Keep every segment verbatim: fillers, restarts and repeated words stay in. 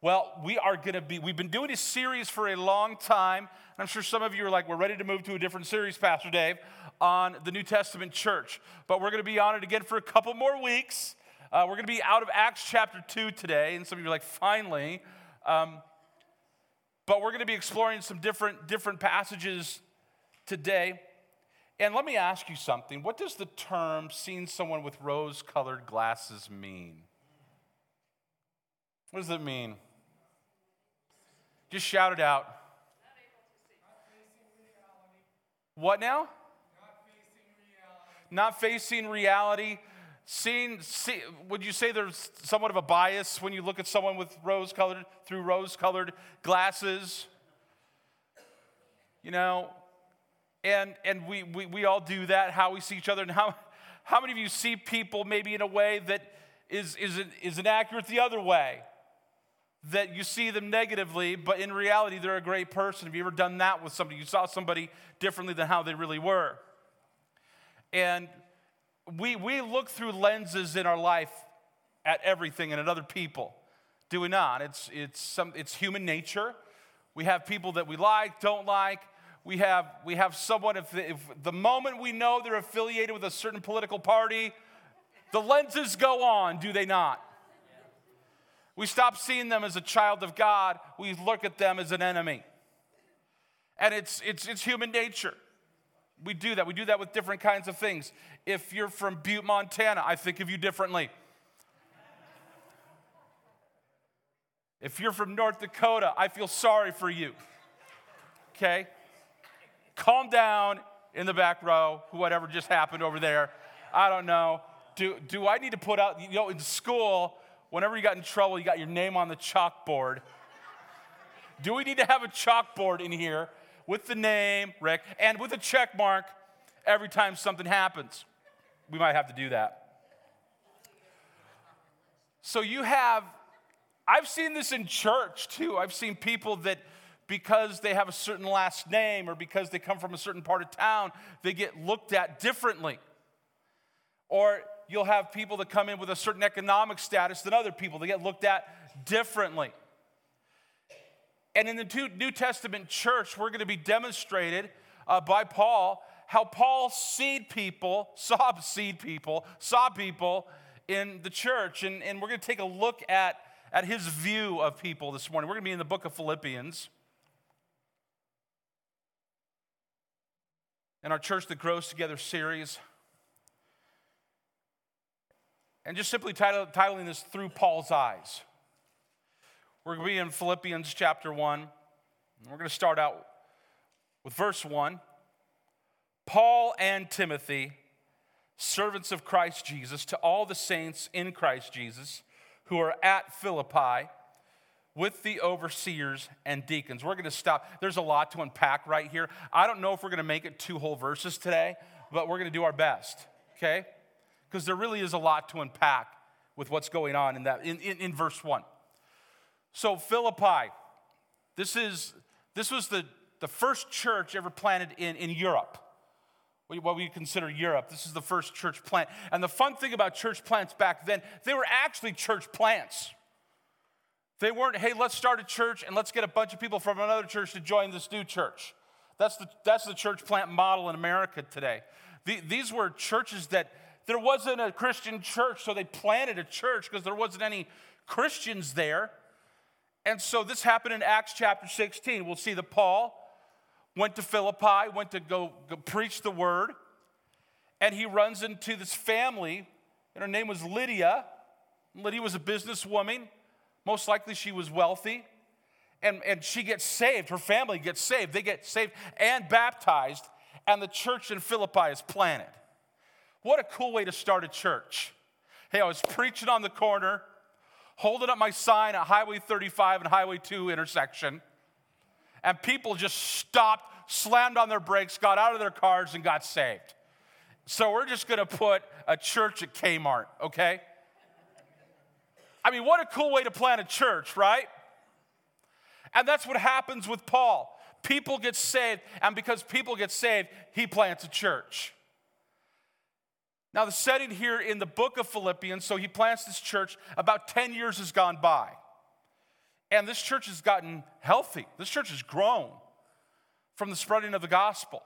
Well, we are going to be, we've been doing a series for a long time. And I'm sure some of you are like, we're ready to move to a different series, Pastor Dave, on the New Testament church. But we're going to be on it again for a couple more weeks. Uh, we're going to be out of Acts chapter two today. And some of you are like, finally. Um, but we're going to be exploring some different, different passages today. And let me ask you something. What does the term seeing someone with rose-colored glasses mean? What does it mean? Just shout it out. What now? Not facing reality. Not facing reality. Seeing, see, would you say there's somewhat of a bias when you look at someone with rose-colored, through rose-colored glasses? You know, and and we, we we all do that, how we see each other. And how how many of you see people maybe in a way that is, is, is inaccurate the other way? That you see them negatively, but in reality, they're a great person. Have you ever done that with somebody? You saw somebody differently than how they really were. And we we look through lenses in our life at everything and at other people. Do we not? It's it's some it's human nature. We have people that we like, don't like. We have we have someone, if the, if the moment we know they're affiliated with a certain political party, the lenses go on, do they not? We stop seeing them as a child of God. We look at them as an enemy. And it's it's it's human nature. We do that. We do that with different kinds of things. If you're from Butte, Montana, I think of you differently. If you're from North Dakota, I feel sorry for you. Okay? Calm down in the back row, whatever just happened over there. I don't know. Do do I need to put out, you know, in school, whenever you got in trouble, you got your name on the chalkboard. Do we need to have a chalkboard in here with the name, Rick, and with a check mark every time something happens? We might have to do that. So you have, I've seen this in church too. I've seen people that because they have a certain last name or because they come from a certain part of town, they get looked at differently. Or you'll have people that come in with a certain economic status than other people. They get looked at differently. And in the New Testament church, we're going to be demonstrated uh, by Paul how Paul seed people, saw seed people, saw people in the church. And, and we're going to take a look at, at his view of people this morning. We're going to be in the book of Philippians. In our Church That Grows Together series. And just simply title, titling this Through Paul's Eyes. We're going to be in Philippians chapter one. And we're going to start out with verse one. Paul and Timothy, servants of Christ Jesus, to all the saints in Christ Jesus who are at Philippi with the overseers and deacons. We're going to stop. There's a lot to unpack right here. I don't know if we're going to make it two whole verses today, but we're going to do our best, okay? Because there really is a lot to unpack with what's going on in that in, in, in verse one. So Philippi, this is this was the, the first church ever planted in, in Europe. What we consider Europe. This is the first church plant. And the fun thing about church plants back then, they were actually church plants. They weren't, hey, let's start a church and let's get a bunch of people from another church to join this new church. That's the that's the church plant model in America today. The, these were churches that there wasn't a Christian church, so they planted a church because there wasn't any Christians there. And so this happened in Acts chapter sixteen. We'll see that Paul went to Philippi, went to go, go preach the word, and he runs into this family, and her name was Lydia. Lydia was a businesswoman. Most likely she was wealthy. And, and she gets saved. Her family gets saved. They get saved and baptized, and the church in Philippi is planted. What a cool way to start a church. Hey, I was preaching on the corner, holding up my sign at Highway thirty-five and Highway two intersection, and people just stopped, slammed on their brakes, got out of their cars, and got saved. So we're just going to put a church at Kmart, okay? I mean, what a cool way to plant a church, right? And that's what happens with Paul. People get saved, and because people get saved, he plants a church. Now, the setting here in the book of Philippians, so he plants this church, about ten years has gone by. And this church has gotten healthy. This church has grown from the spreading of the gospel.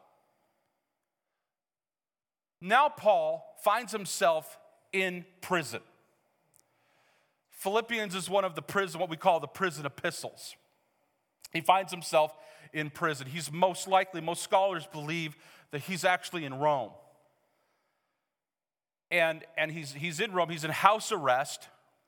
Now Paul finds himself in prison. Philippians is one of the prison, what we call the prison epistles. He finds himself in prison. He's most likely, most scholars believe that he's actually in Rome. And, and he's, he's in Rome, he's in house arrest.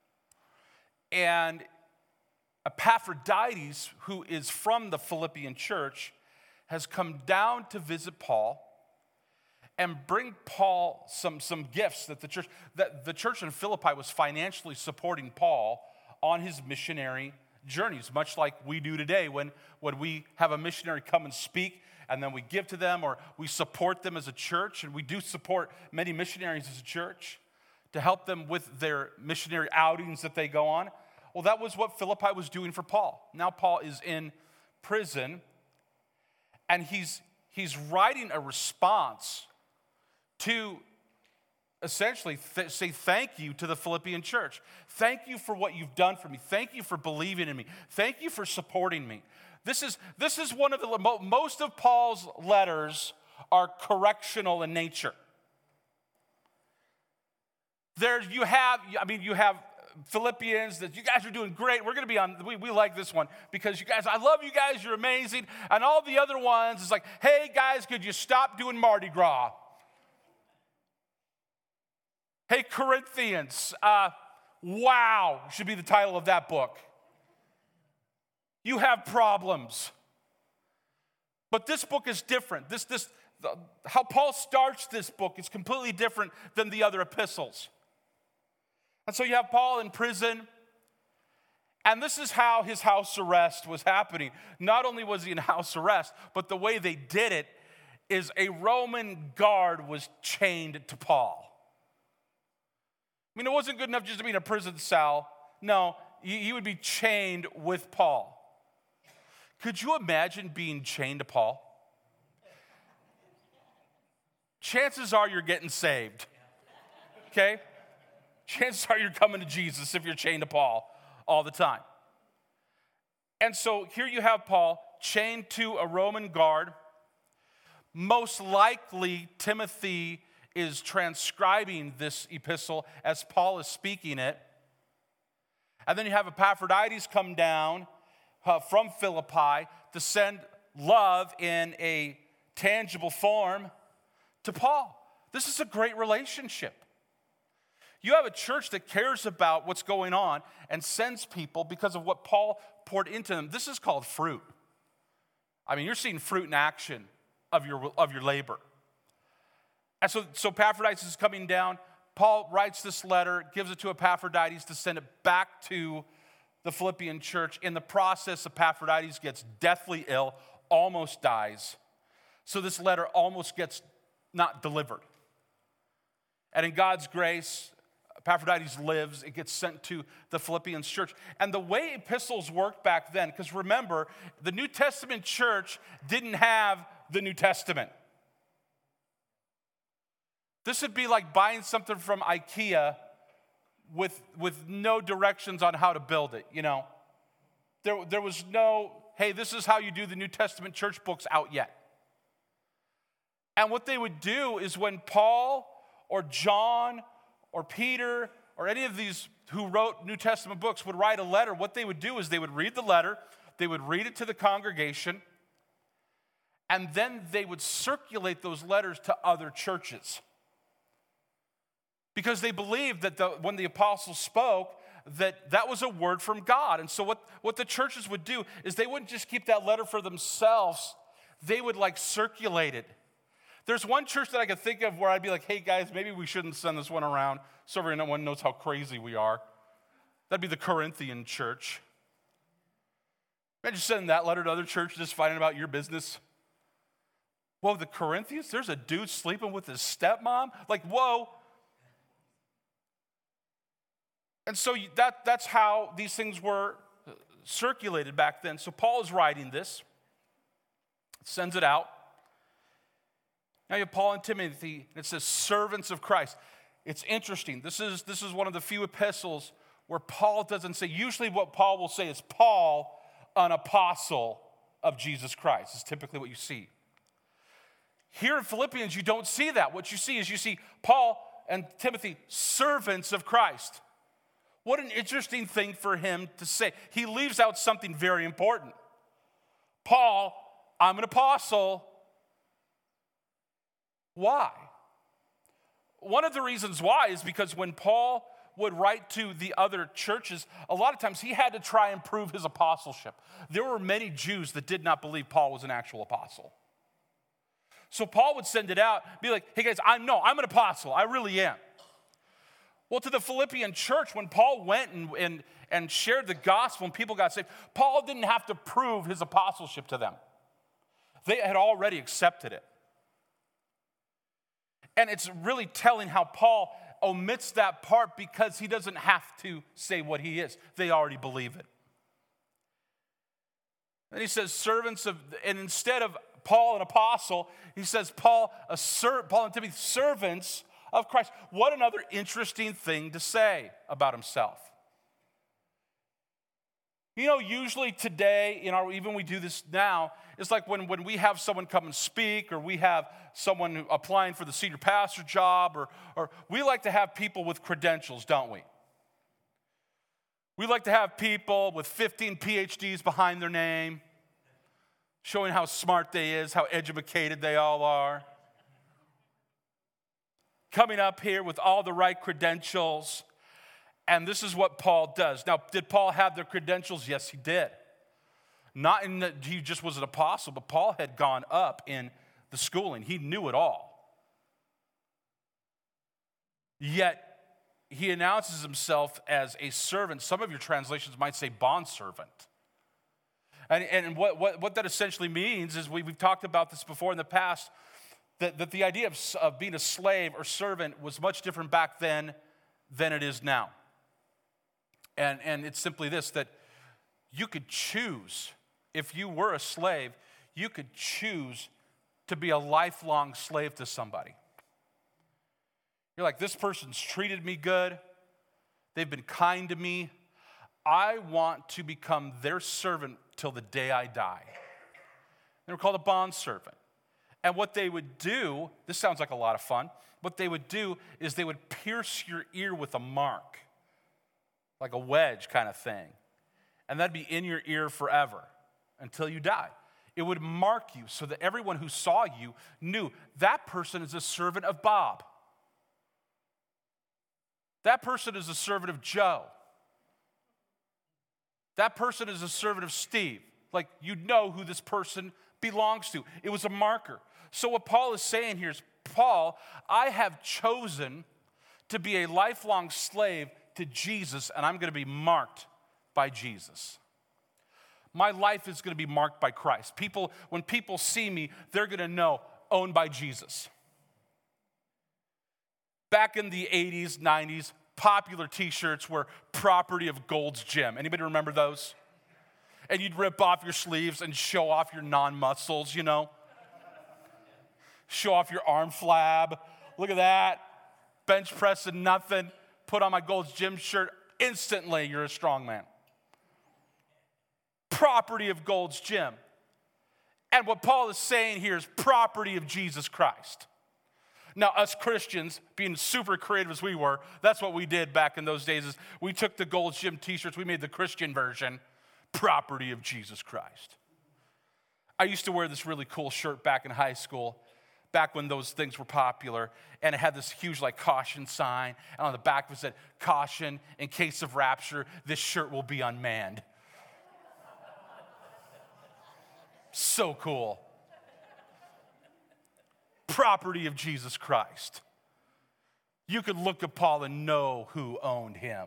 And Epaphroditus, who is from the Philippian church, has come down to visit Paul and bring Paul some, some gifts that the church, that the church in Philippi was financially supporting Paul on his missionary journeys, much like we do today when, when we have a missionary come and speak and then we give to them or we support them as a church, and we do support many missionaries as a church to help them with their missionary outings that they go on. Well, that was what Philippi was doing for Paul. Now Paul is in prison, and he's, he's writing a response to essentially th- say thank you to the Philippian church. Thank you for what you've done for me. Thank you for believing in me. Thank you for supporting me. This is, this is one of the, most of Paul's letters are correctional in nature. There you have, I mean, you have Philippians that you guys are doing great. We're going to be on, we, we like this one because you guys, I love you guys, you're amazing. And all the other ones is like, hey guys, could you stop doing Mardi Gras? Hey, Corinthians, uh, wow, should be the title of that book. You have problems. But this book is different. This, this, the, how Paul starts this book is completely different than the other epistles. And so you have Paul in prison, and this is how his house arrest was happening. Not only was he in house arrest, but the way they did it is a Roman guard was chained to Paul. I mean, it wasn't good enough just to be in a prison cell. No, he would be chained with Paul. Could you imagine being chained to Paul? Chances are you're getting saved, okay? Chances are you're coming to Jesus if you're chained to Paul all the time. And so here you have Paul chained to a Roman guard. Most likely, Timothy is transcribing this epistle as Paul is speaking it. And then you have Epaphroditus come down uh, from Philippi to send love in a tangible form to Paul. This is a great relationship. You have a church that cares about what's going on and sends people because of what Paul poured into them. This is called fruit. I mean, you're seeing fruit in action of your, of your labor. And so, so Epaphroditus is coming down. Paul writes this letter, gives it to Epaphroditus to send it back to the Philippian church. In the process, Epaphroditus gets deathly ill, almost dies. So this letter almost gets not delivered. And in God's grace, Epaphroditus lives. It gets sent to the Philippians church. And the way epistles worked back then, because remember, the New Testament church didn't have the New Testament. This would be like buying something from IKEA with, with no directions on how to build it, you know. There, there was no, hey, this is how you do the New Testament church books out yet. And what they would do is when Paul or John or Peter or any of these who wrote New Testament books would write a letter, what they would do is they would read the letter, they would read it to the congregation, and then they would circulate those letters to other churches. Because they believed that the, when the apostles spoke, that that was a word from God. And so what, what the churches would do is they wouldn't just keep that letter for themselves. They would like circulate it. There's one church that I could think of where I'd be like, hey guys, maybe we shouldn't send this one around so everyone knows how crazy we are. That'd be the Corinthian church. Imagine sending that letter to other churches just finding about your business. Whoa, the Corinthians? There's a dude sleeping with his stepmom? Like, whoa. And so that, that's how these things were circulated back then. So Paul is writing this, sends it out. Now you have Paul and Timothy, and it says servants of Christ. It's interesting. This is, this is one of the few epistles where Paul doesn't say, usually what Paul will say is, Paul, an apostle of Jesus Christ, is typically what you see. Here in Philippians, you don't see that. What you see is you see Paul and Timothy, servants of Christ. What an interesting thing for him to say. He leaves out something very important. Paul, I'm an apostle. Why? One of the reasons why is because when Paul would write to the other churches, a lot of times he had to try and prove his apostleship. There were many Jews that did not believe Paul was an actual apostle. So Paul would send it out, be like, hey guys, I know, I'm an apostle. I really am. Well, to the Philippian church, when Paul went and, and, and shared the gospel and people got saved, Paul didn't have to prove his apostleship to them. They had already accepted it. And it's really telling how Paul omits that part because he doesn't have to say what he is. They already believe it. And he says, servants of, and instead of Paul, an apostle, he says, Paul, a ser- Paul and Timothy, servants of Christ. What another interesting thing to say about himself. You know, usually today, you know, even we do this now, it's like when, when we have someone come and speak, or we have someone applying for the senior pastor job, or, or we like to have people with credentials, don't we? We like to have people with fifteen P H Ds behind their name, showing how smart they is, how educated they all are. Coming up here with all the right credentials. And this is what Paul does. Now, did Paul have the credentials? Yes, he did. Not in that he just was an apostle, but Paul had gone up in the schooling. He knew it all. Yet, he announces himself as a servant. Some of your translations might say bondservant. And, and what, what, what that essentially means is, we, we've talked about this before in the past, that, that the idea of, of being a slave or servant was much different back then than it is now. And, and it's simply this, that you could choose, if you were a slave, you could choose to be a lifelong slave to somebody. You're like, this person's treated me good. They've been kind to me. I want to become their servant till the day I die. They were called a bondservant. And what they would do, this sounds like a lot of fun, what they would do is they would pierce your ear with a mark, like a wedge kind of thing. And that'd be in your ear forever until you die. It would mark you so that everyone who saw you knew that person is a servant of Bob. That person is a servant of Joe. That person is a servant of Steve. Like, you know who this person belongs to. It was a marker. So what Paul is saying here is, Paul, I have chosen to be a lifelong slave to Jesus, and I'm going to be marked by Jesus. My life is going to be marked by Christ. People, when people see me, they're going to know, owned by Jesus. Back in the eighties, nineties, popular t-shirts were property of Gold's Gym. Anybody remember those? And you'd rip off your sleeves and show off your non-muscles, you know? Show off your arm flab. Look at that. Bench pressing nothing. Put on my Gold's Gym shirt. Instantly, you're a strong man. Property of Gold's Gym. And what Paul is saying here is property of Jesus Christ. Now, us Christians, being super creative as we were, that's what we did back in those days, is we took the Gold's Gym t-shirts, we made the Christian version, property of Jesus Christ. I used to wear this really cool shirt back in high school, back when those things were popular, and it had this huge like caution sign, and on the back it said, caution, in case of rapture, this shirt will be unmanned. So cool. Property of Jesus Christ. You could look at Paul and know who owned him.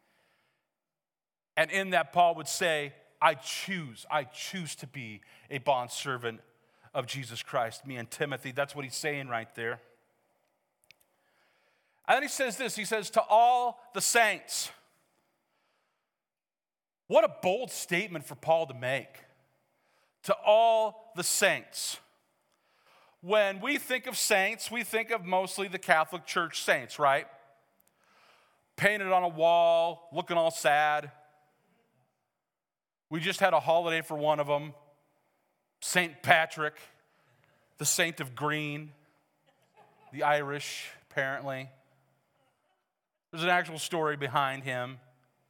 And in that, Paul would say, I choose, I choose to be a bondservant of Jesus Christ, me and Timothy. That's what he's saying right there. And then he says this, he says, to all the saints. What a bold statement for Paul to make. To all the saints. When we think of saints, we think of mostly the Catholic Church saints, right? painted on a wall, looking all sad. We just had a holiday for one of them, Saint Patrick, the saint of green, the Irish, apparently. There's an actual story behind him.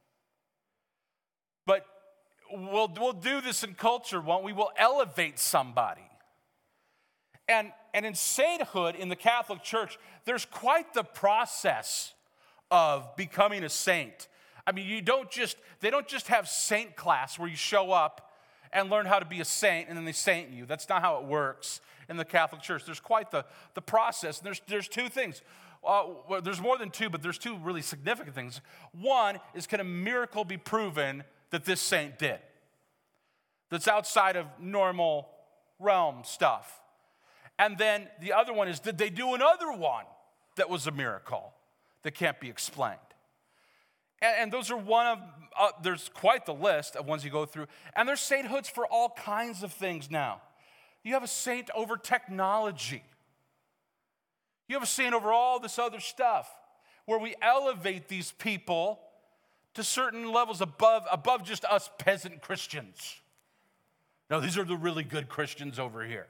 But we'll, we'll do this in culture, won't we? We'll elevate somebody. And, and in sainthood in the Catholic Church, there's quite the process of becoming a saint. I mean, you don't just, they don't just have saint class where you show up and learn how to be a saint and then they saint you. That's not how it works in the Catholic Church. There's quite the, the process. And there's, there's two things. Uh, well, there's more than two, but there's two really significant things. One is, can a miracle be proven that this saint did? That's outside of normal realm stuff. And then the other one is, did they do another one that was a miracle that can't be explained? And, and those are one of, uh, there's quite the list of ones you go through. And there's sainthoods for all kinds of things now. You have a saint over technology. You have a saint over all this other stuff where we elevate these people to certain levels above, above just us peasant Christians. No, these are the really good Christians over here.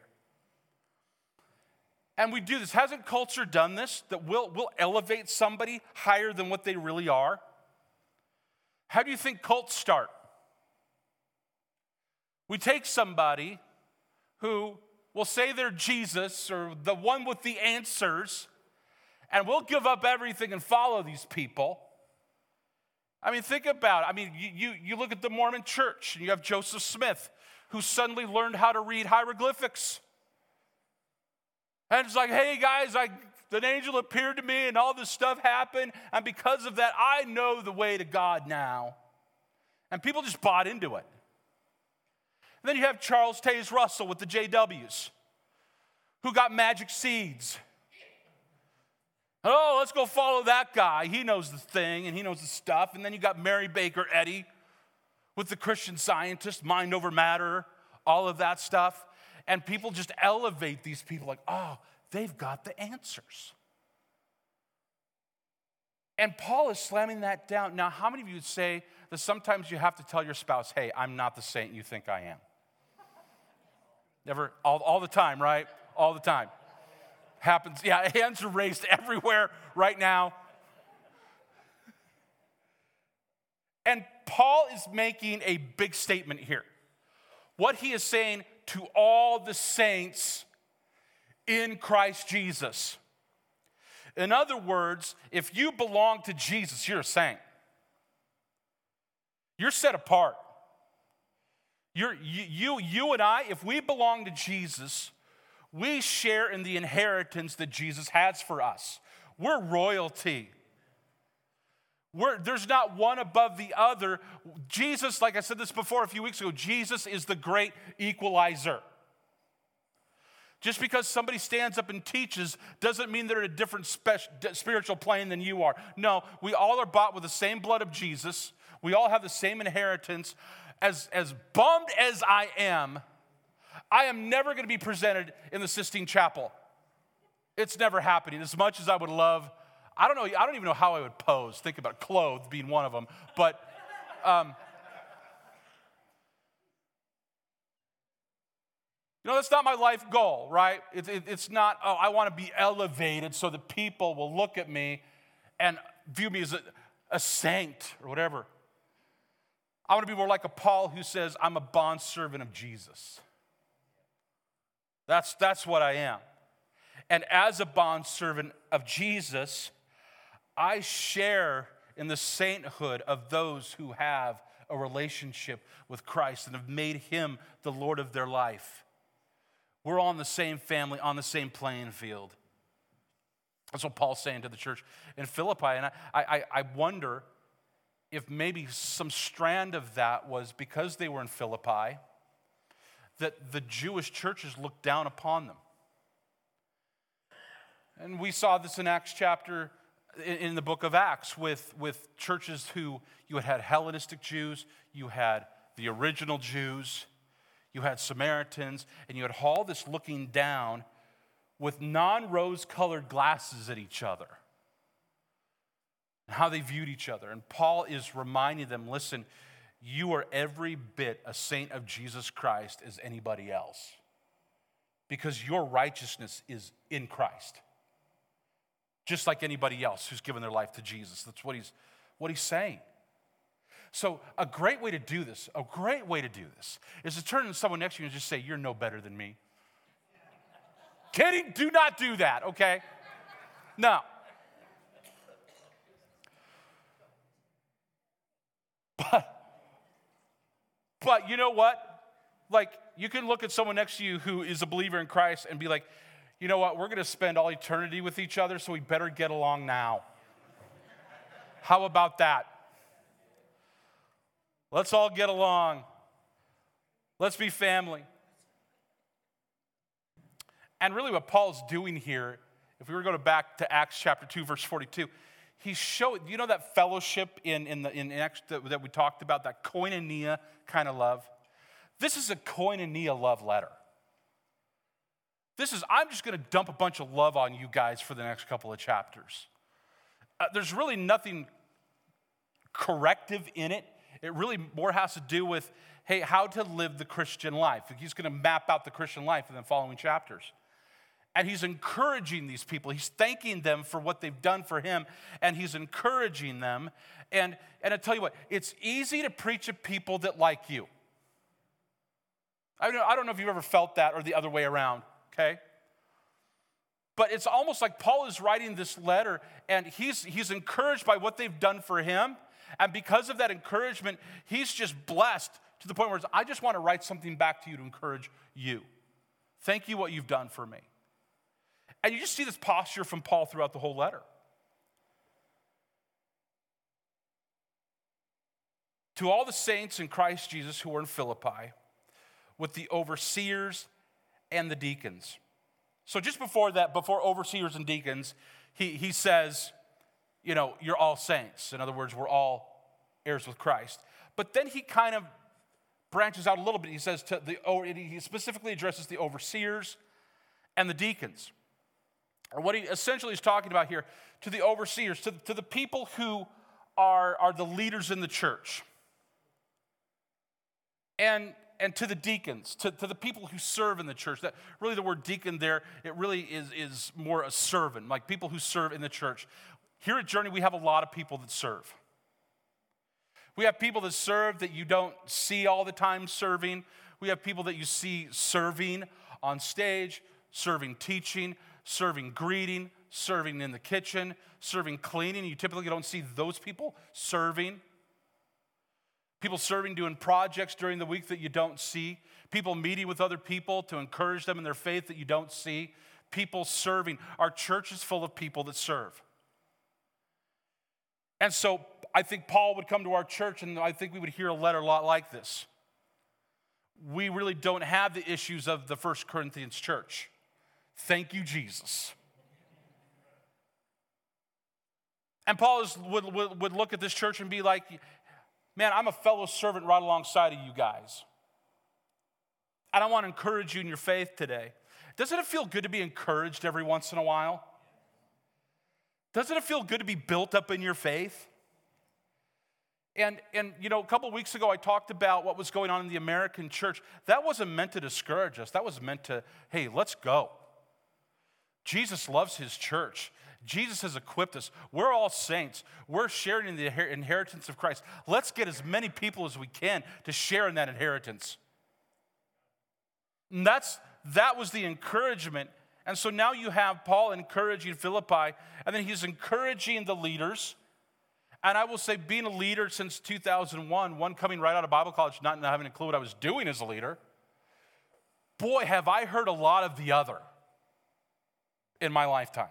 And we do this. Hasn't culture done this? That we'll, we'll elevate somebody higher than what they really are? How do you think cults start? We take somebody who will say they're Jesus or the one with the answers, and we'll give up everything and follow these people. I mean, think about it. I mean, you, you, you look at the Mormon church, and you have Joseph Smith, who suddenly learned how to read hieroglyphics. And it's like, hey, guys, I, an angel appeared to me, and all this stuff happened, and because of that, I know the way to God now. And people just bought into it. And then you have Charles Taze Russell with the J Ws, who got magic seeds. Oh, let's go follow that guy. He knows the thing, and he knows the stuff. And then you got Mary Baker Eddy with the Christian Scientist, mind over matter, all of that stuff. And people just elevate these people like, oh, they've got the answers. And Paul is slamming that down. Now, how many of you would say that sometimes you have to tell your spouse, hey, I'm not the saint you think I am? Never, all, all the time, right? All the time. Happens, yeah, hands are raised everywhere right now. And Paul is making a big statement here. What he is saying to all the saints in Christ Jesus. In other words, if you belong to Jesus, you're a saint. You're set apart. You're, you, you, you and I, if we belong to Jesus, we share in the inheritance that Jesus has for us. We're royalty. We're, there's not one above the other. Jesus, like I said this before a few weeks ago, Jesus is the great equalizer. Just because somebody stands up and teaches doesn't mean they're at a different spe- spiritual plane than you are. No, we all are bought with the same blood of Jesus. We all have the same inheritance. As, as bummed as I am, I am never going to be presented in the Sistine Chapel. It's never happening. As much as I would love, I don't know, I don't even know how I would pose. Think about clothed being one of them. But um, you know, that's not my life goal, right? It, it, it's not, oh, I want to be elevated so that people will look at me and view me as a, a saint or whatever. I want to be more like a Paul who says, I'm a bondservant of Jesus. That's, that's what I am. And as a bondservant of Jesus, I share in the sainthood of those who have a relationship with Christ and have made him the Lord of their life. We're all in the same family, on the same playing field. That's what Paul's saying to the church in Philippi. And I, I, I wonder if maybe some strand of that was because they were in Philippi, that the Jewish churches looked down upon them. And we saw this in Acts chapter, in the book of Acts, with, with churches who, you had Hellenistic Jews, you had the original Jews, you had Samaritans, and you had all this looking down with non-rose colored glasses at each other. and how they viewed each other. And Paul is reminding them, listen, you are every bit a saint of Jesus Christ as anybody else, because your righteousness is in Christ, just like anybody else who's given their life to Jesus. That's what he's, what he's saying. So a great way to do this, a great way to do this, is to turn to someone next to you and just say, you're no better than me. Kidding, do not do that, okay? No. But, but you know what? Like, you can look at someone next to you who is a believer in Christ and be like, you know what, we're going to spend all eternity with each other, so we better get along now. How about that? Let's all get along. Let's be family. And really what Paul's doing here, if we were to go back to Acts chapter two, verse forty-two, he's showing, you know that fellowship in, in, the, in Acts that, that we talked about, that koinonia kind of love? This is a koinonia love letter. This is, I'm just going to dump a bunch of love on you guys for the next couple of chapters. Uh, there's really nothing corrective in it. It really more has to do with, hey, how to live the Christian life. He's going to map out the Christian life in the following chapters. And he's encouraging these people. He's thanking them for what they've done for him, and he's encouraging them. And, and I tell you what, it's easy to preach to people that like you. I don't, I don't know if you've ever felt that or the other way around, okay? But it's almost like Paul is writing this letter, and he's, he's encouraged by what they've done for him. And because of that encouragement, he's just blessed to the point where I just want to write something back to you to encourage you. Thank you what you've done for me. And you just see this posture from Paul throughout the whole letter. To all the saints in Christ Jesus who are in Philippi, with the overseers and the deacons. So just before that, before overseers and deacons, he, he says, you know, you're all saints. In other words, we're all heirs with Christ. But then he kind of branches out a little bit. He says to the, he specifically addresses the overseers and the deacons. Or what he essentially is talking about here, to the overseers, to, to the people who are, are the leaders in the church. And And to the deacons, to, to the people who serve in the church. That really the word deacon there, it really is, is more a servant, like people who serve in the church. Here at Journey, we have a lot of people that serve. We have people that serve that you don't see all the time serving. We have people that you see serving on stage, serving teaching, serving greeting, serving in the kitchen, serving cleaning. You typically don't see those people serving. People serving, doing projects during the week that you don't see. People meeting with other people to encourage them in their faith that you don't see. People serving. Our church is full of people that serve. And so I think Paul would come to our church, and I think we would hear a letter a lot like this. We really don't have the issues of the First Corinthians church. Thank you, Jesus. And Paul is, would, would, would look at this church and be like, man, I'm a fellow servant right alongside of you guys. And I want to encourage you in your faith today. Doesn't it feel good to be encouraged every once in a while? Doesn't it feel good to be built up in your faith? And, and you know, a couple weeks ago I talked about what was going on in the American church. That wasn't meant to discourage us. That was meant to, hey, let's go. Jesus loves his church. Jesus has equipped us. We're all saints. We're sharing in the inheritance of Christ. Let's get as many people as we can to share in that inheritance. And that's, that was the encouragement. And so now you have Paul encouraging Philippi, and then he's encouraging the leaders. And I will say, being a leader since two thousand one, one coming right out of Bible college, not having a clue what I was doing as a leader, boy, have I heard a lot of the other in my lifetime.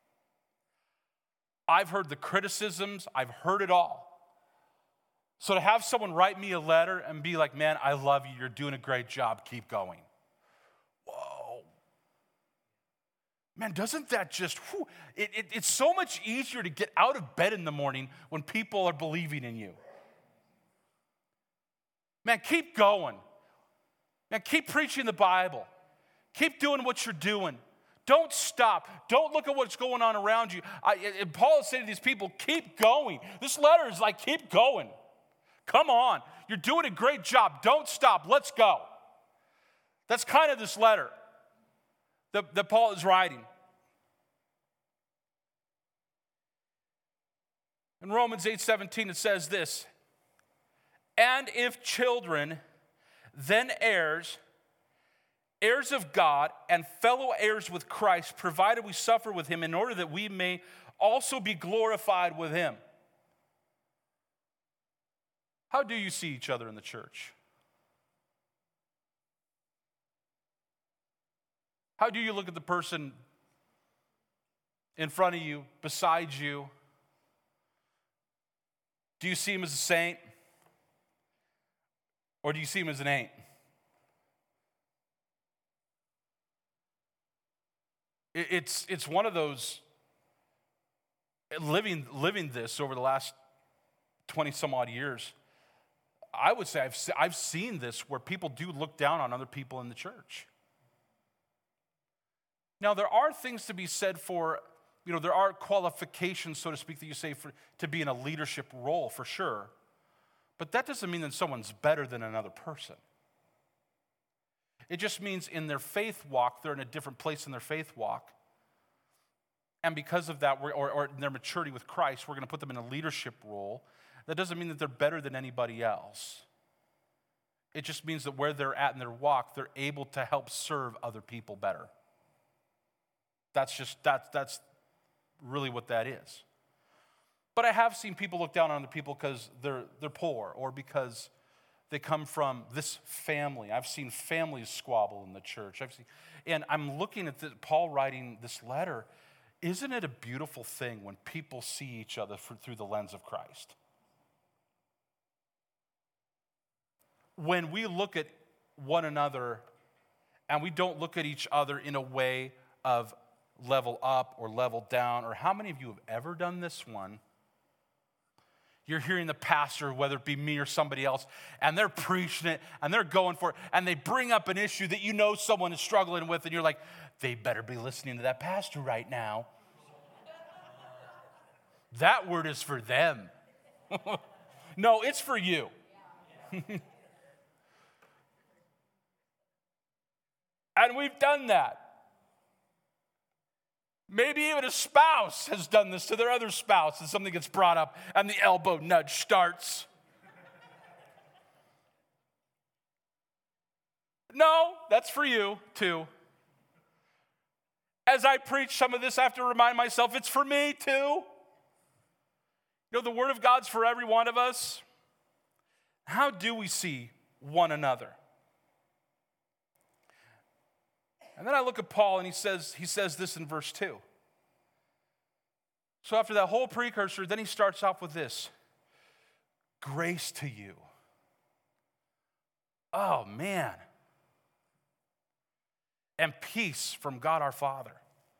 I've heard the criticisms. I've heard it all. So to have someone write me a letter and be like, man, I love you. You're doing a great job. Keep going. Whoa. Man, doesn't that just, whew, it, it, it's so much easier to get out of bed in the morning when people are believing in you. Man, keep going. Man, keep preaching the Bible. Keep doing what you're doing. Don't stop. Don't look at what's going on around you. I, and Paul is saying to these people, keep going. This letter is like, keep going. Come on. You're doing a great job. Don't stop. Let's go. That's kind of this letter that, that Paul is writing. In Romans eight seventeen, it says this, and if children, then heirs, heirs of God, and fellow heirs with Christ, provided we suffer with him in order that we may also be glorified with him. How do you see each other in the church? How do you look at the person in front of you, beside you? Do you see him as a saint? Or do you see him as an ain't? It's, it's one of those, living, living this over the last twenty some odd years, I would say I've, I've seen this where people do look down on other people in the church. Now, there are things to be said for, you know, there are qualifications, so to speak, that you say for, to be in a leadership role, for sure. But that doesn't mean that someone's better than another person. It just means in their faith walk, they're in a different place in their faith walk. And because of that, we're, or, or their maturity with Christ, we're going to put them in a leadership role. That doesn't mean that they're better than anybody else. It just means that where they're at in their walk, they're able to help serve other people better. That's just, that's, that's really what that is. But I have seen people look down on other people because they're, they're poor or because they come from this family. I've seen families squabble in the church. I've seen, and I'm looking at the, Paul writing this letter. Isn't it a beautiful thing when people see each other for, through the lens of Christ? When we look at one another and we don't look at each other in a way of level up or level down, or how many of you have ever done this one? You're hearing the pastor, whether it be me or somebody else, and they're preaching it, and they're going for it, and they bring up an issue that you know someone is struggling with, and you're like, they better be listening to that pastor right now. That word is for them. No, it's for you. And we've done that. Maybe even a spouse has done this to their other spouse, and something gets brought up, and the elbow nudge starts. No, that's for you, too. As I preach some of this, I have to remind myself it's for me, too. You know, the Word of God's for every one of us. How do we see one another? And then I look at Paul, and he says, he says this in verse two. So after that whole precursor, then he starts off with this. Grace to you. Oh, man. And peace from God our Father.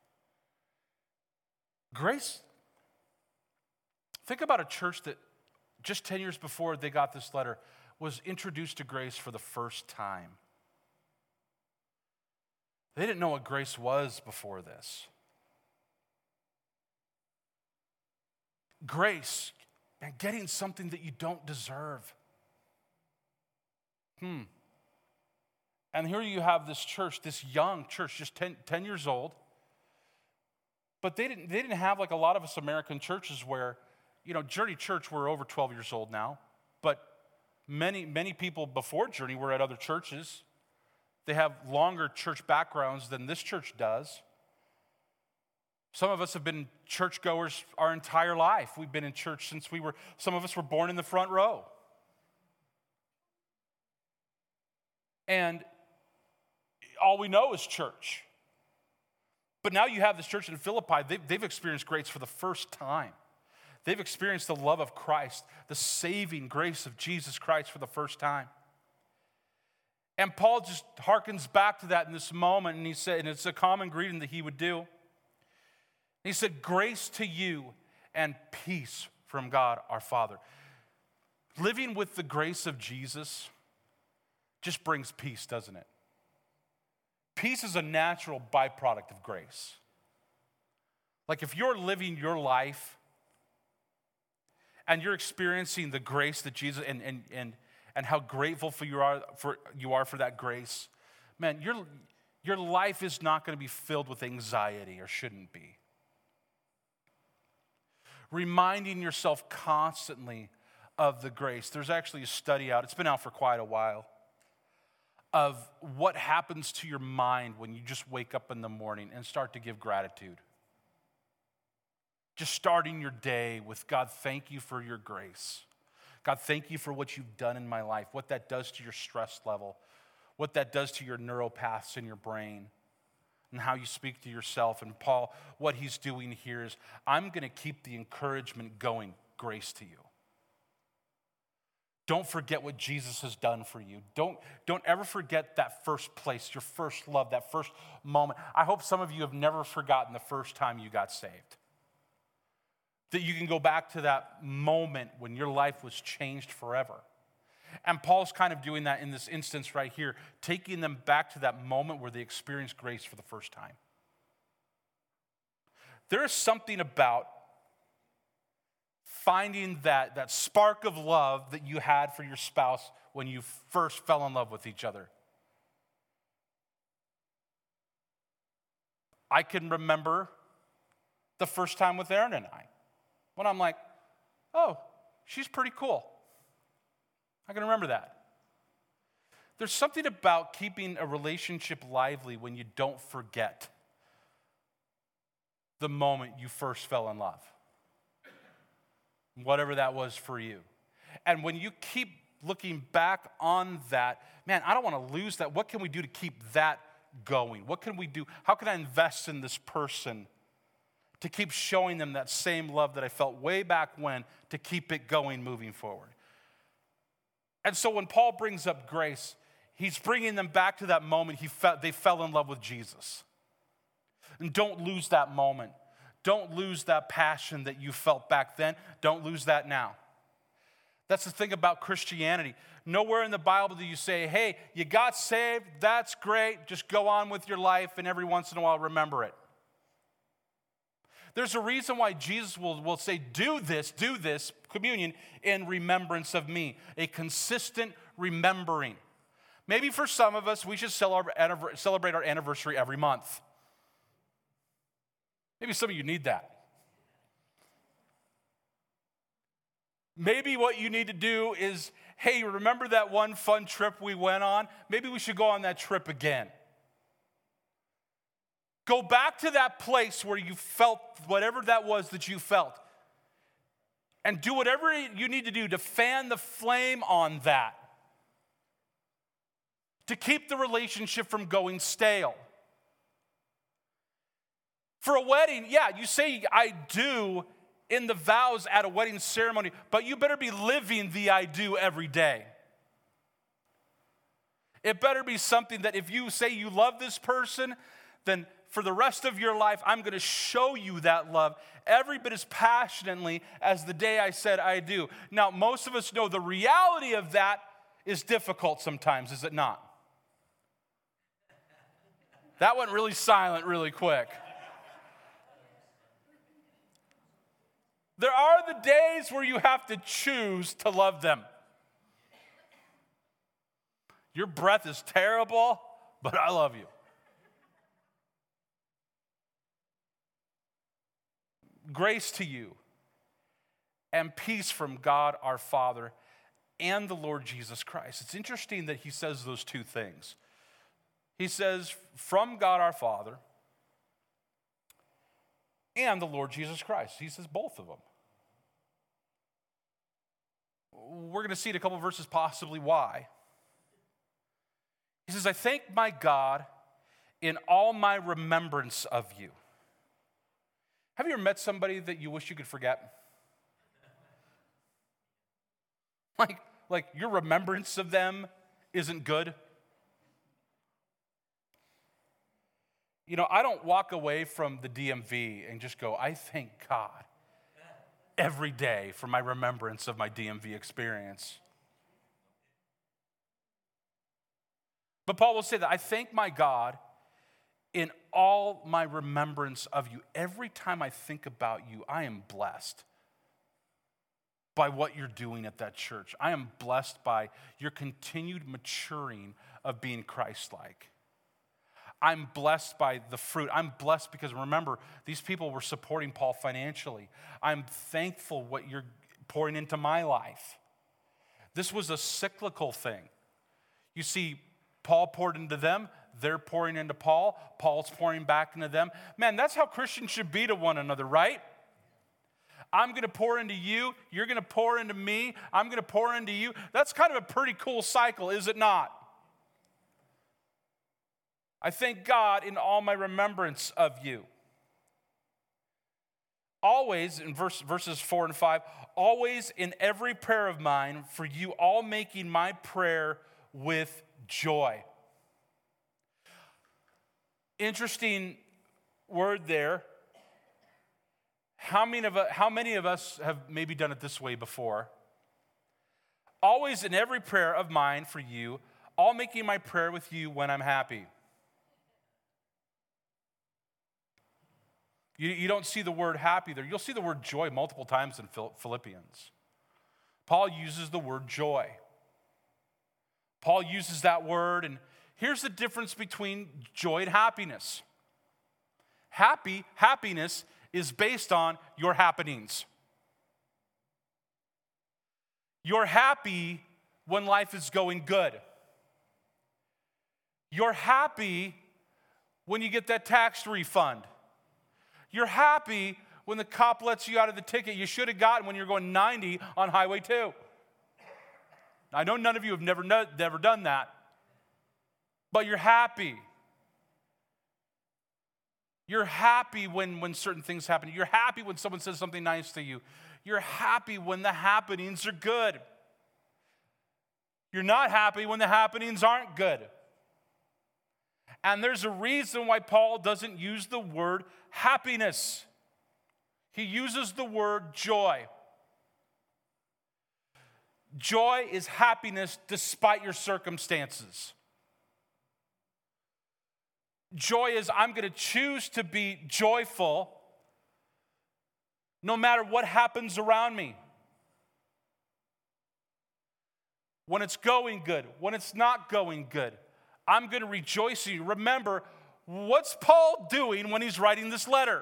Grace. Think about a church that just ten years before they got this letter was introduced to grace for the first time. They didn't know what grace was before this. Grace, and getting something that you don't deserve. Hmm. And here you have this church, this young church, just ten, ten years old. But they didn't, they didn't have like a lot of us American churches where, you know, Journey Church, we're over twelve years old now. But many, many people before Journey were at other churches. They have longer church backgrounds than this church does. Some of us have been churchgoers our entire life. We've been in church since we were, some of us were born in the front row. And all we know is church. But now you have this church in Philippi, they've, they've experienced grace for the first time. They've experienced the love of Christ, the saving grace of Jesus Christ for the first time. And Paul just harkens back to that in this moment, and he said, and it's a common greeting that he would do. He said, grace to you and peace from God our Father. Living with the grace of Jesus just brings peace, doesn't it? Peace is a natural byproduct of grace. Like if you're living your life and you're experiencing the grace that Jesus and and and, and how grateful for you are for you are for that grace, man, your your life is not going to be filled with anxiety, or shouldn't be. Reminding yourself constantly of the grace. There's actually a study out, it's been out for quite a while, of what happens to your mind when you just wake up in the morning and start to give gratitude. Just starting your day with, God, thank you for your grace. God, thank you for what you've done in my life, what that does to your stress level, what that does to your neural paths in your brain, and how you speak to yourself. And Paul, what he's doing here is, I'm going to keep the encouragement going, grace to you. Don't forget what Jesus has done for you. Don't, don't ever forget that first place, your first love, that first moment. I hope some of you have never forgotten the first time you got saved. That you can go back to that moment when your life was changed forever. And Paul's kind of doing that in this instance right here, taking them back to that moment where they experienced grace for the first time. There is something about finding that, that spark of love that you had for your spouse when you first fell in love with each other. I can remember the first time with Erin and I, when I'm like, oh, she's pretty cool. I can remember that. There's something about keeping a relationship lively when you don't forget the moment you first fell in love. Whatever that was for you. And when you keep looking back on that, man, I don't want to lose that. What can we do to keep that going? What can we do? How can I invest in this person to keep showing them that same love that I felt way back when, to keep it going moving forward? And so when Paul brings up grace, he's bringing them back to that moment he felt they fell in love with Jesus. And don't lose that moment. Don't lose that passion that you felt back then. Don't lose that now. That's the thing about Christianity. Nowhere in the Bible do you say, hey, you got saved, that's great, just go on with your life, and every once in a while remember it. There's a reason why Jesus will, will say, do this, do this, communion, in remembrance of me. A consistent remembering. Maybe for some of us, we should celebrate our anniversary every month. Maybe some of you need that. Maybe what you need to do is, hey, remember that one fun trip we went on? Maybe we should go on that trip again. Go back to that place where you felt whatever that was that you felt. And do whatever you need to do to fan the flame on that. To keep the relationship from going stale. For a wedding, yeah, you say I do in the vows at a wedding ceremony, but you better be living the I do every day. It better be something that if you say you love this person, then for the rest of your life, I'm going to show you that love every bit as passionately as the day I said I do. Now, most of us know the reality of that is difficult sometimes, is it not? That went really silent really quick. There are the days where you have to choose to love them. Your breath is terrible, but I love you. Grace to you and peace from God our Father and the Lord Jesus Christ. It's interesting that he says those two things. He says, from God our Father and the Lord Jesus Christ. He says both of them. We're going to see in a couple of verses possibly why. He says, I thank my God in all my remembrance of you. Have you ever met somebody that you wish you could forget? Like, like your remembrance of them isn't good? You know, I don't walk away from the D M V and just go, I thank God every day for my remembrance of my D M V experience. But Paul will say that I thank my God in all my remembrance of you. Every time I think about you, I am blessed by what you're doing at that church. I am blessed by your continued maturing of being Christ-like. I'm blessed by the fruit. I'm blessed because, remember, these people were supporting Paul financially. I'm thankful what you're pouring into my life. This was a cyclical thing. You see, Paul poured into them. They're pouring into Paul. Paul's pouring back into them. Man, that's how Christians should be to one another, right? I'm going to pour into you. You're going to pour into me. I'm going to pour into you. That's kind of a pretty cool cycle, is it not? I thank God in all my remembrance of you. Always, in verse, verses four and five, always in every prayer of mine for you, all making my prayer with joy. Interesting word there. How many of us, how many of us have maybe done it this way before? Always in every prayer of mine for you, all making my prayer with you when I'm happy. You, you don't see the word happy there. You'll see the word joy multiple times in Philippians. Paul uses the word joy. Paul uses that word, and here's the difference between joy and happiness. Happy, happiness is based on your happenings. You're happy when life is going good. You're happy when you get that tax refund. You're happy when the cop lets you out of the ticket you should have gotten when you're going ninety on Highway two. I know none of you have never, never done that, but you're happy. You're happy when, when certain things happen. You're happy when someone says something nice to you. You're happy when the happenings are good. You're not happy when the happenings aren't good. And there's a reason why Paul doesn't use the word happiness. He uses the word joy. Joy is happiness despite your circumstances. Joy is I'm going to choose to be joyful no matter what happens around me. When it's going good, when it's not going good, I'm going to rejoice in you. Remember, what's Paul doing when he's writing this letter?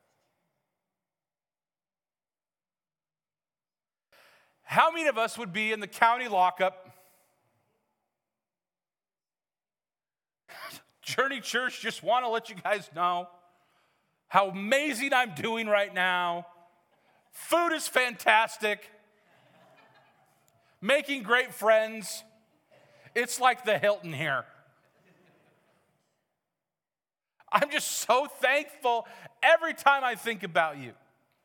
How many of us would be in the county lockup? Journey Church, just want to let you guys know how amazing I'm doing right now. Food is fantastic. Making great friends. It's like the Hilton here. I'm just so thankful every time I think about you.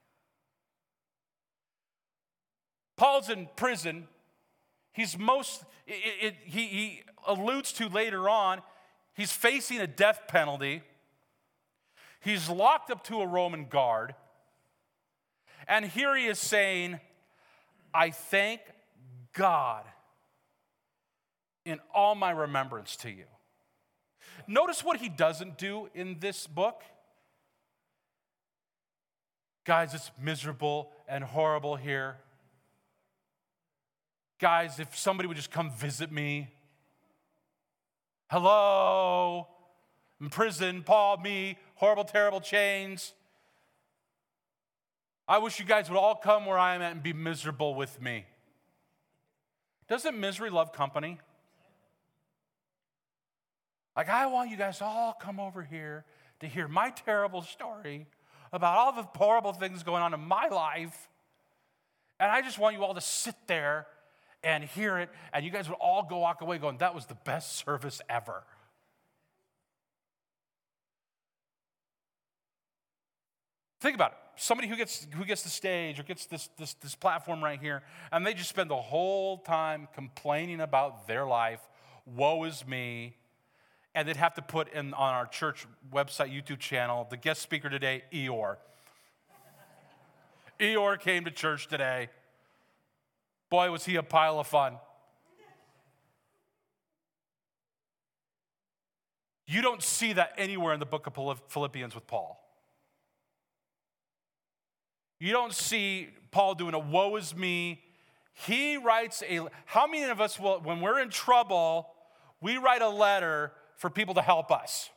Paul's in prison. He's most, it, it, he, he alludes to later on, he's facing a death penalty. He's locked up to a Roman guard. And here he is saying, I thank God in all my remembrance to you. Notice what he doesn't do in this book. Guys, it's miserable and horrible here. Guys, if somebody would just come visit me. Hello, in prison, Paul, me, horrible, terrible chains. I wish you guys would all come where I am at and be miserable with me. Doesn't misery love company? Like, I want you guys to all come over here to hear my terrible story about all the horrible things going on in my life. And I just want you all to sit there and hear it, and you guys would all go walk away going, that was the best service ever. Think about it. Somebody who gets who gets the stage or gets this, this, this platform right here, and they just spend the whole time complaining about their life, woe is me, and they'd have to put in on our church website, YouTube channel, the guest speaker today, Eeyore. Eeyore came to church today. Boy, was he a pile of fun. You don't see that anywhere in the book of Philippians with Paul. You don't see Paul doing a woe is me. He writes a, how many of us will, when we're in trouble, we write a letter for people to help us?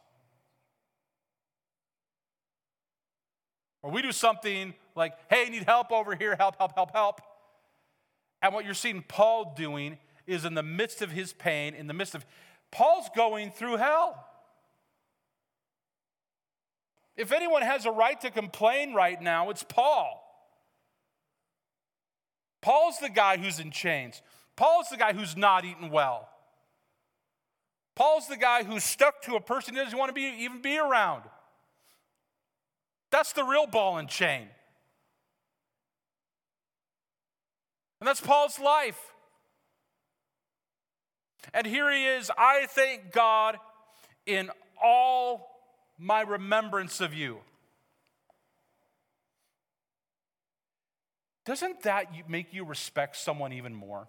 Or we do something like, hey, need help over here, help, help, help, help. And what you're seeing Paul doing is in the midst of his pain, in the midst of, Paul's going through hell. If anyone has a right to complain right now, it's Paul. Paul's the guy who's in chains. Paul's the guy who's not eating well. Paul's the guy who's stuck to a person he doesn't want to be, even be around. That's the real ball and chain. And that's Paul's life. And here he is. I thank God in all my remembrance of you. Doesn't that make you respect someone even more?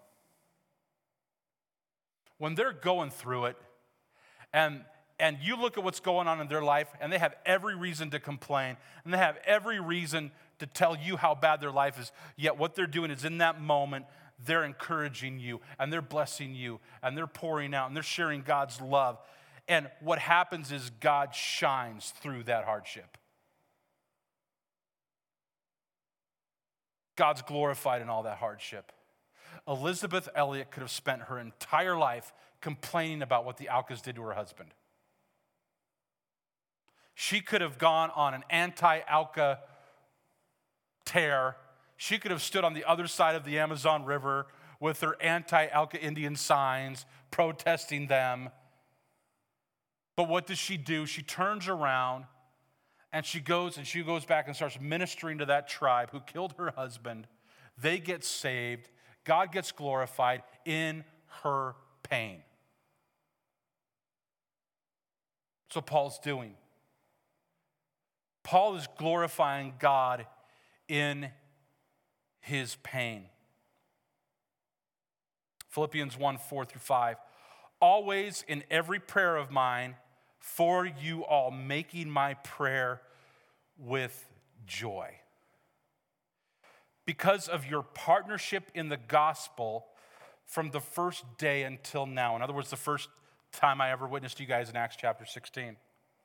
When they're going through it, and, and you look at what's going on in their life, and they have every reason to complain, and they have every reason to tell you how bad their life is, yet what they're doing is in that moment, they're encouraging you, and they're blessing you, and they're pouring out, and they're sharing God's love. And what happens is God shines through that hardship. God's glorified in all that hardship. Elizabeth Elliot could have spent her entire life complaining about what the Alkas did to her husband. She could have gone on an anti-Alka tear. She could have stood on the other side of the Amazon River with her anti-Alka Indian signs, protesting them. But what does she do? She turns around and she goes and she goes back and starts ministering to that tribe who killed her husband. They get saved. God gets glorified in her pain. That's what Paul's doing. Paul is glorifying God in his pain. Philippians one, four through five. Always in every prayer of mine, for you all, making my prayer with joy. Because of your partnership in the gospel from the first day until now. In other words, the first time I ever witnessed you guys in Acts chapter sixteen.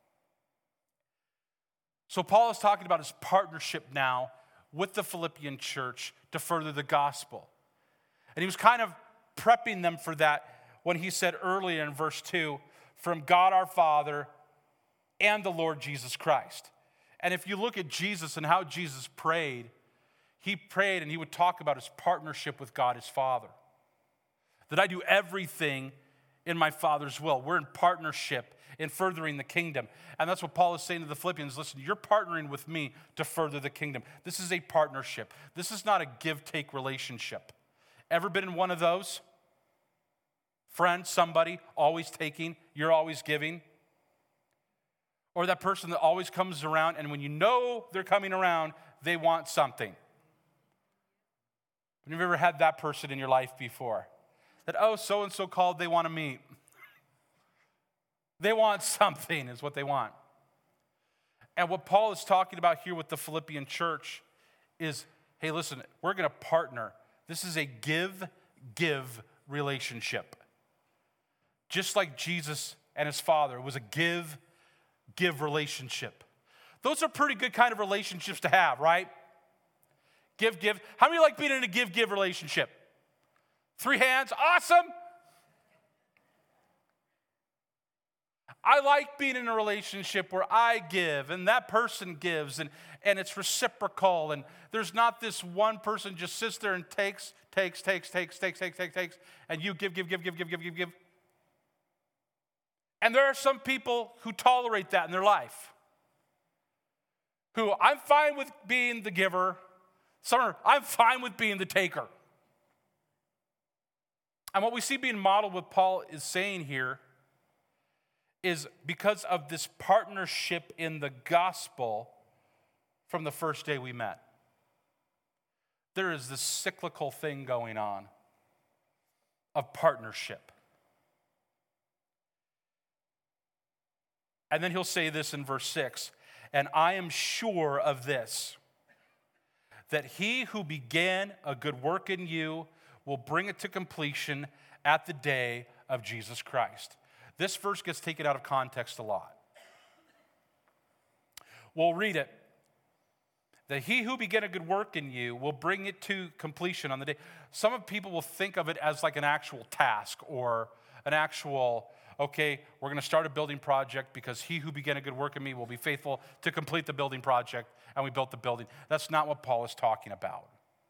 So Paul is talking about his partnership now with the Philippian church to further the gospel. And he was kind of prepping them for that when he said earlier in verse two, from God our Father and the Lord Jesus Christ. And if you look at Jesus and how Jesus prayed, he prayed and he would talk about his partnership with God his Father. That I do everything in my Father's will. We're in partnership in furthering the kingdom. And that's what Paul is saying to the Philippians. Listen, you're partnering with me to further the kingdom. This is a partnership. This is not a give-take relationship. Ever been in one of those? Friend, somebody, always taking, you're always giving. Or that person that always comes around, and when you know they're coming around, they want something. Have you ever had that person in your life before? That, oh, so-and-so called, they want to meet. They want something is what they want. And what Paul is talking about here with the Philippian church is, hey, listen, we're going to partner. This is a give-give relationship. Just like Jesus and his Father, it was a give-give relationship. Those are pretty good kind of relationships to have, right? Give, give. How many like being in a give-give relationship? Three hands, awesome. I like being in a relationship where I give and that person gives and, and it's reciprocal and there's not this one person just sits there and takes, takes, takes, takes, takes, takes, takes, takes, and you give, give, give, give, give, give, give, give. And there are some people who tolerate that in their life. Who, I'm fine with being the giver. Some are, I'm fine with being the taker. And what we see being modeled, what Paul is saying here, is because of this partnership in the gospel from the first day we met. There is this cyclical thing going on of partnership. And then he'll say this in verse six, and I am sure of this, that he who began a good work in you will bring it to completion at the day of Jesus Christ. This verse gets taken out of context a lot. We'll read it. That he who began a good work in you will bring it to completion on the day. Some of people will think of it as like an actual task or an actual, okay, we're going to start a building project because he who began a good work in me will be faithful to complete the building project, and we built the building. That's not what Paul is talking about.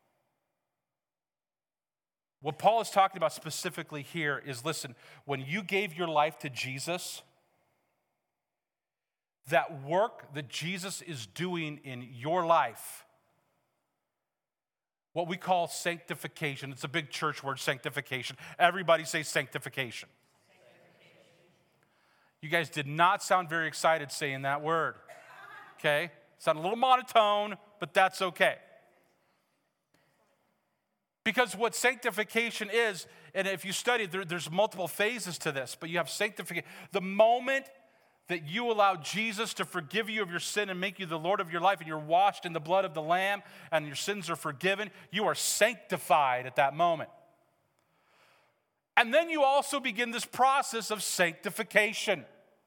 What Paul is talking about specifically here is, listen, when you gave your life to Jesus, that work that Jesus is doing in your life, what we call sanctification, it's a big church word, sanctification. Everybody say sanctification. You guys did not sound very excited saying that word, okay? Sound a little monotone, but that's okay. Because what sanctification is, and if you study, there, there's multiple phases to this, but you have sanctification. The moment that you allow Jesus to forgive you of your sin and make you the Lord of your life, and you're washed in the blood of the Lamb, and your sins are forgiven, you are sanctified at that moment. And then you also begin this process of sanctification.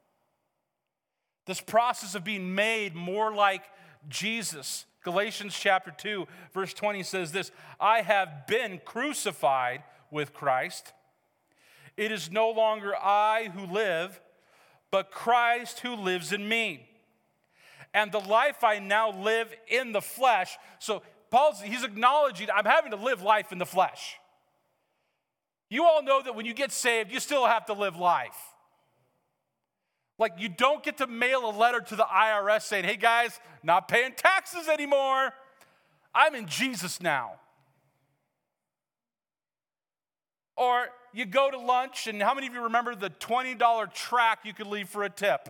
This process of being made more like Jesus. Galatians chapter two, verse twenty says this, I have been crucified with Christ. It is no longer I who live, but Christ who lives in me. And the life I now live in the flesh. So Paul's, he's acknowledging, I'm having to live life in the flesh. You all know that when you get saved, you still have to live life. Like you don't get to mail a letter to the I R S saying, hey guys, not paying taxes anymore. I'm in Jesus now. Or you go to lunch, and how many of you remember the twenty dollar track you could leave for a tip?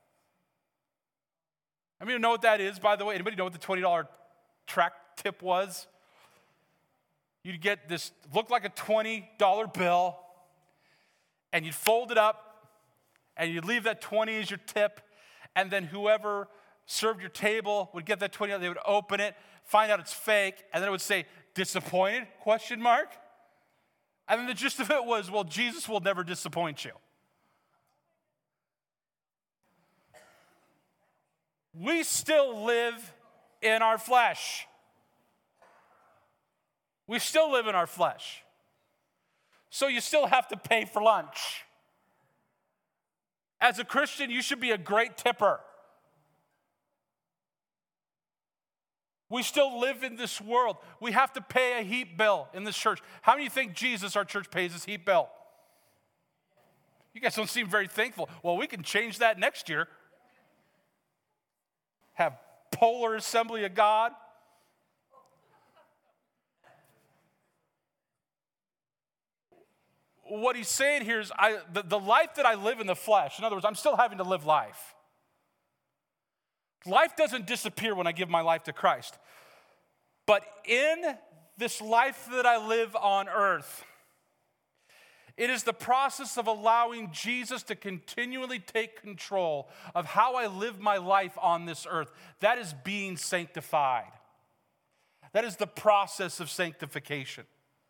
I mean, you know what that is, by the way? Anybody know what the twenty dollar track tip was? You'd get this, looked like a twenty dollar bill, and you'd fold it up, and you'd leave that twenty as your tip, and then whoever served your table would get that twenty dollars, they would open it, find out it's fake, and then it would say, disappointed, question mark? And then the gist of it was, well, Jesus will never disappoint you. We still live in our flesh. We still live in our flesh. So you still have to pay for lunch. As a Christian, you should be a great tipper. We still live in this world. We have to pay a heat bill in this church. How many of you think Jesus, our church, pays his heat bill? You guys don't seem very thankful. Well, we can change that next year. Have Polar Assembly of God. What he's saying here is I, the, the life that I live in the flesh, in other words, I'm still having to live life. Life doesn't disappear when I give my life to Christ. But in this life that I live on earth, it is the process of allowing Jesus to continually take control of how I live my life on this earth. That is being sanctified. That is the process of sanctification.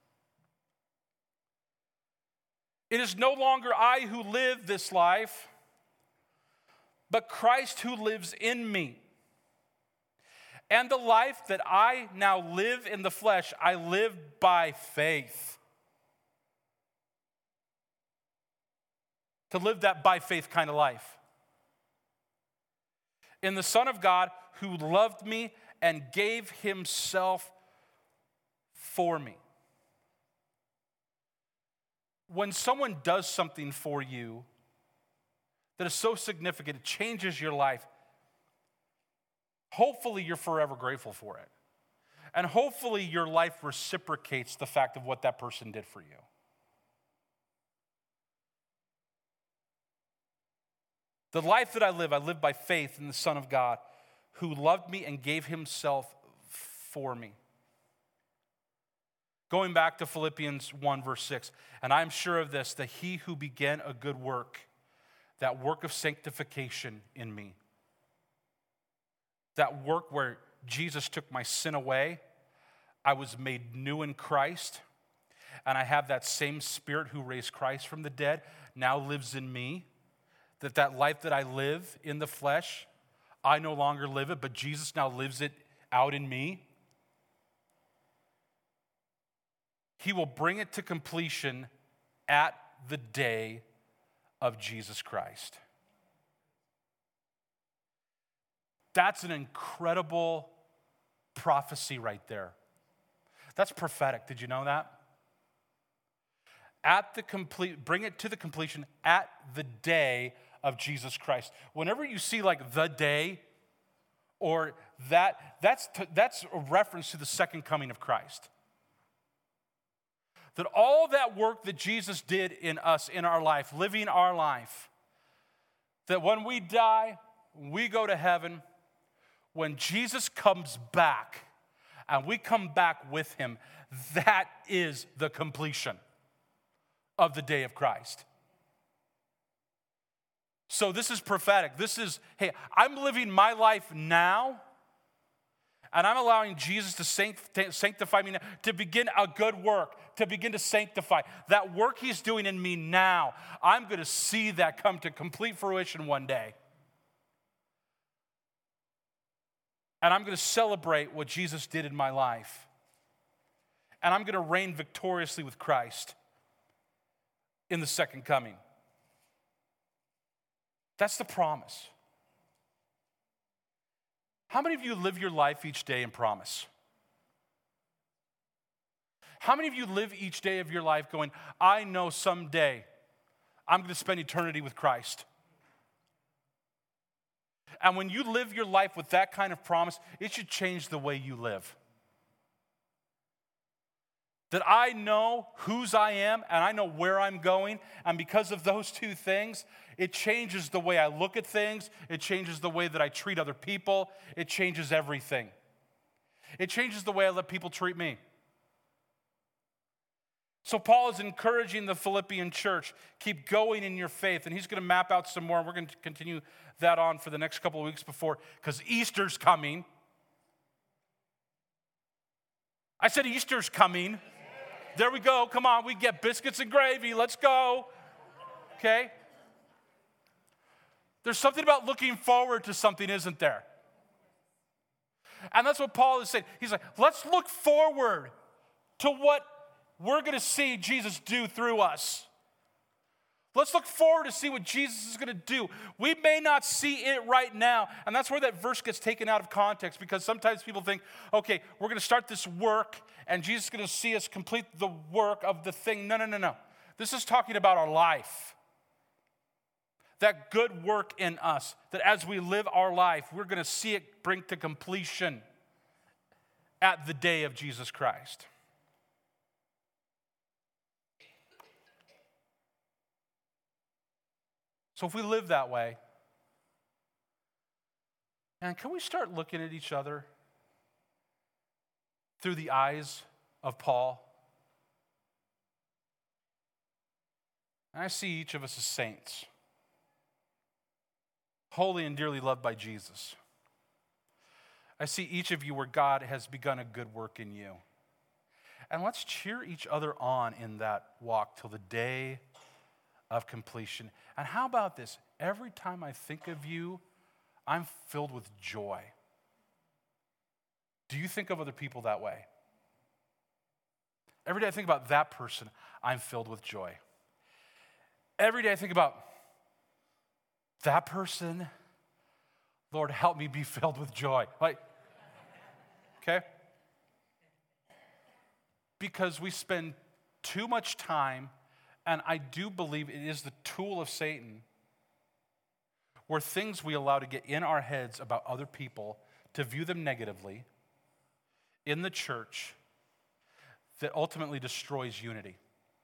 It is no longer I who live this life, but Christ who lives in me. And the life that I now live in the flesh, I live by faith. To live that by faith kind of life. In the Son of God who loved me and gave himself for me. When someone does something for you that is so significant, it changes your life, hopefully you're forever grateful for it. And hopefully your life reciprocates the fact of what that person did for you. The life that I live, I live by faith in the Son of God who loved me and gave himself for me. Going back to Philippians one, verse six, and I'm sure of this, that he who began a good work, that work of sanctification in me. That work where Jesus took my sin away. I was made new in Christ. And I have that same Spirit who raised Christ from the dead now lives in me. That that life that I live in the flesh, I no longer live it, but Jesus now lives it out in me. He will bring it to completion at the day of Jesus Christ. That's an incredible prophecy right there. That's prophetic. Did you know that? At the complete, bring it to the completion at the day of Jesus Christ. Whenever you see like the day or that, that's, that's a reference to the second coming of Christ. That all that work that Jesus did in us, in our life, living our life, that when we die, we go to heaven, when Jesus comes back, and we come back with him, that is the completion of the day of Christ. So this is prophetic. This is, hey, I'm living my life now, and I'm allowing Jesus to sanctify me now, to begin a good work, to begin to sanctify. That work he's doing in me now, I'm going to see that come to complete fruition one day. And I'm going to celebrate what Jesus did in my life. And I'm going to reign victoriously with Christ in the second coming. That's the promise. How many of you live your life each day in promise? How many of you live each day of your life going, I know someday I'm going to spend eternity with Christ? And when you live your life with that kind of promise, it should change the way you live. That I know whose I am and I know where I'm going. And because of those two things, it changes the way I look at things. It changes the way that I treat other people. It changes everything. It changes the way I let people treat me. So Paul is encouraging the Philippian church, keep going in your faith. And he's going to map out some more. We're going to continue that on for the next couple of weeks before, because Easter's coming. I said Easter's coming. There we go. Come on, we get biscuits and gravy. Let's go. Okay? There's something about looking forward to something, isn't there? And that's what Paul is saying. He's like, let's look forward to what we're going to see Jesus do through us. Let's look forward to see what Jesus is going to do. We may not see it right now. And that's where that verse gets taken out of context, because sometimes people think, okay, we're going to start this work and Jesus is going to see us complete the work of the thing. No, no, no, no. This is talking about our life. That good work in us, that as we live our life, we're going to see it bring to completion at the day of Jesus Christ. So if we live that way, and can we start looking at each other through the eyes of Paul? And I see each of us as saints, holy and dearly loved by Jesus. I see each of you where God has begun a good work in you. And let's cheer each other on in that walk till the day of completion. And how about this? Every time I think of you, I'm filled with joy. Do you think of other people that way? Every day I think about that person, I'm filled with joy. Every day I think about that person, Lord, help me be filled with joy. Like, okay? Because we spend too much time, and I do believe it is the tool of Satan, where things we allow to get in our heads about other people, to view them negatively in the church, that ultimately destroys unity.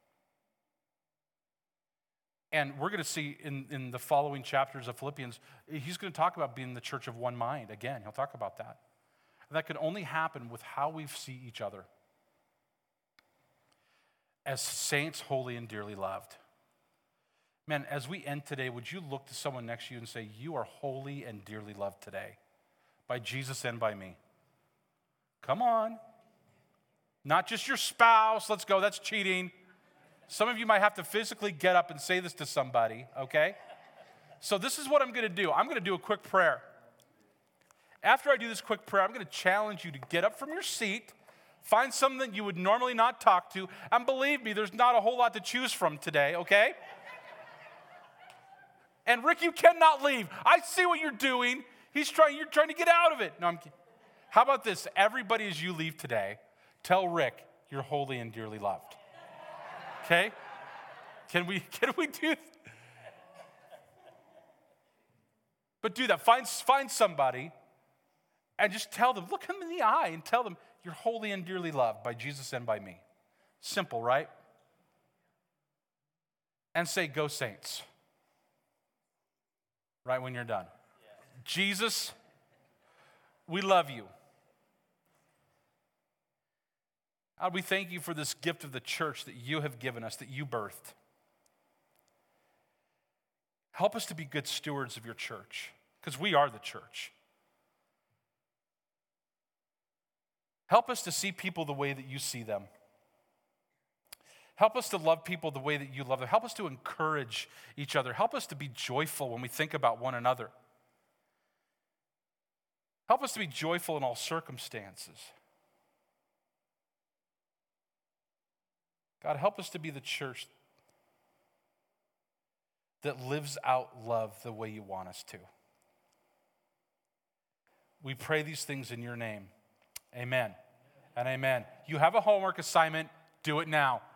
And we're going to see in, in the following chapters of Philippians, he's going to talk about being the church of one mind. Again, he'll talk about that. And that can only happen with how we see each other as saints, holy and dearly loved. Man, as we end today, would you look to someone next to you and say, you are holy and dearly loved today by Jesus and by me? Come on. Not just your spouse. Let's go. That's cheating. Some of you might have to physically get up and say this to somebody, okay? So this is what I'm going to do. I'm going to do a quick prayer. After I do this quick prayer, I'm going to challenge you to get up from your seat, find someone that you would normally not talk to, and believe me, there's not a whole lot to choose from today, okay? And Rick, you cannot leave. I see what you're doing. He's trying, you're trying to get out of it. No, I'm kidding. How about this? Everybody, as you leave today, tell Rick you're holy and dearly loved. Okay? Can we, can we do that? But do that. Find, find somebody and just tell them, look them in the eye and tell them you're holy and dearly loved by Jesus and by me. Simple, right? And say, go Saints. Right when you're done. Yeah. Jesus, we love you. God, we thank you for this gift of the church that you have given us, that you birthed. Help us to be good stewards of your church, because we are the church. Help us to see people the way that you see them. Help us to love people the way that you love them. Help us to encourage each other. Help us to be joyful when we think about one another. Help us to be joyful in all circumstances. God, help us to be the church that lives out love the way you want us to. We pray these things in your name. Amen and amen. You have a homework assignment. Do it now.